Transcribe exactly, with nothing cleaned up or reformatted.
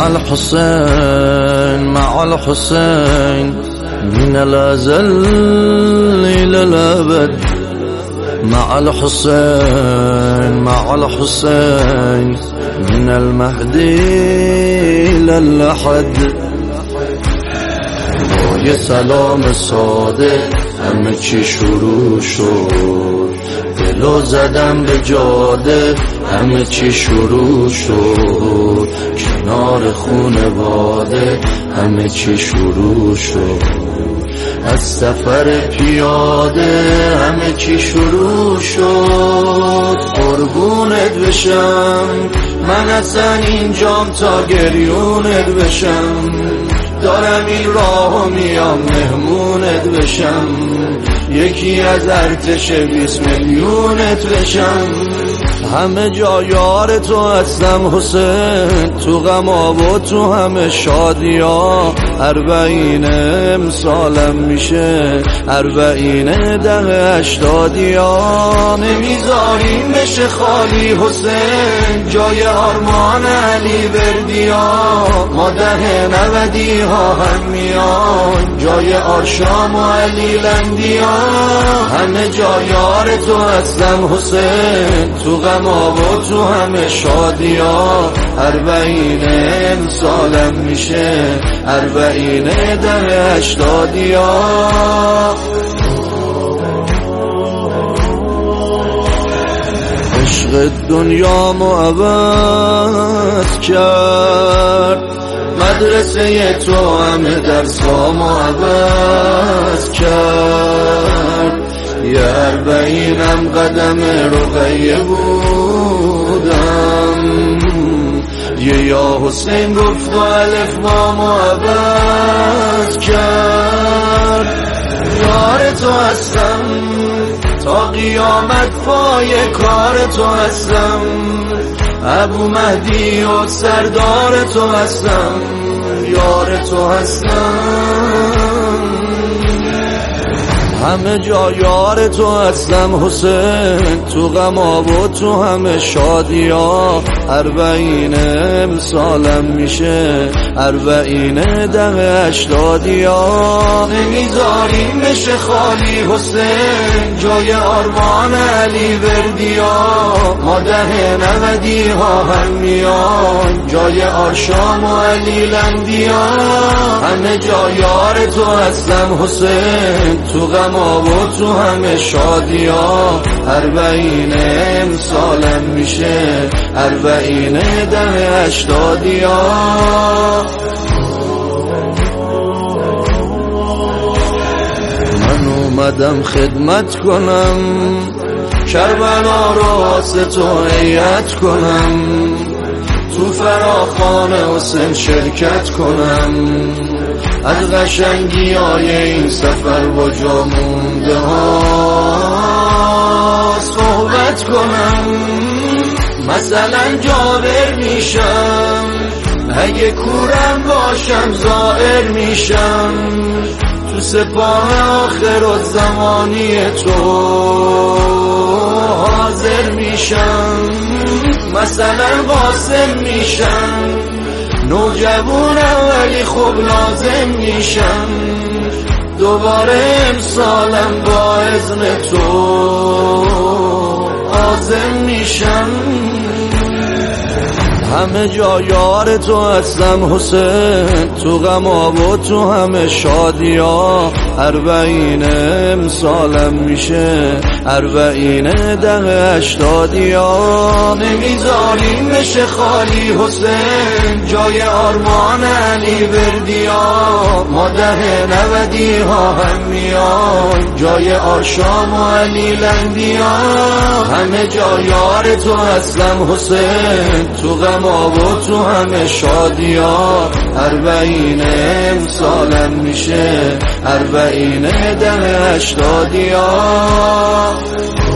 الحسين مع الحسين من الأزل إلى الأبد، مع الحسين مع الحسين من المهدي إلى الأحد. با یه سلام ساده همه چی شروع شد، دلو زدم به جاده همه چی شروع شد، کنار خونواده همه چی شروع شد، از سفر پیاده همه چی شروع شد. قربونت بشم من اصلا اینجام تا گریونت بشم، دارم این راهو میام مهمونت بشم، یکی از ارتش بیست میلیونت بشم. همه جا یار تو هستم حسین، تو غما و تو همه شادیا، اربعین امسالم میشه اربعین ده اشتادیا. نمیذاریم بشه خالی حسین جای آرمان علی بردیا، ما ده نودی ها هم میان جای آرشام و علی لندیا. همه جا یار تو هستم حسین، تو غما و تو همه شادیا، اربعین امسالم میشه اربعین ده اشتادیا. عشق دنیامو عوض کرد، مدرسه تو همه درسامو عوض کرد، یه اربعینم قدم رقیه بودم، یه یا حسین گفت و الف بامو عوض کرد. یار تو هستم تا قیامت، پای کار تو هستم، ابو مهدی و سردار تو هستم، یار تو هستم. همه جا یار تو هستم حسین، تو غما و تو همه شادیا، اربعین امسالم میشه اربعین ده اشتادیا. نمیذاریم بشه خالی حسین جای آرمان علی بردیا، ما ده نودی ها هم میان جای آرشام و علی لندیا. همه جا یار تو هستم حسین، تو غما و تو همه شادیا، اربعین امسالم میشه اربعین ده اشتادیا. من اومدم خدمت کنم، کربلا رو واسه تو هیئت کنم، تو فراخوان حسین شرکت کنم، از قشنگی های این سفر با جا مونده ها صحبت کنم. مثلا جابر میشم اگه کورم باشم، زائر میشم تو سپاه آخر و زمانی تو حاضر میشم. مثلا قاسم میشم نوجوانم ولی خوب لازم میشم، دوباره امسالم با اذن تو عازم میشم. همه جا یار تو هستم حسین، تو غما و تو همه شادیا، اربعین امسالم میشه اربعین ده اشتادیا. نمیذاریم بشه خالی حسین جای آرمان علی بردیا، ما ده نودی ها هم میان جای آرشام و علی لندیا. همه جا یار تو هستم حسین، تو غما و تو همه شادیا، اربعین امسالم میشه اربعین ده اشتادیا.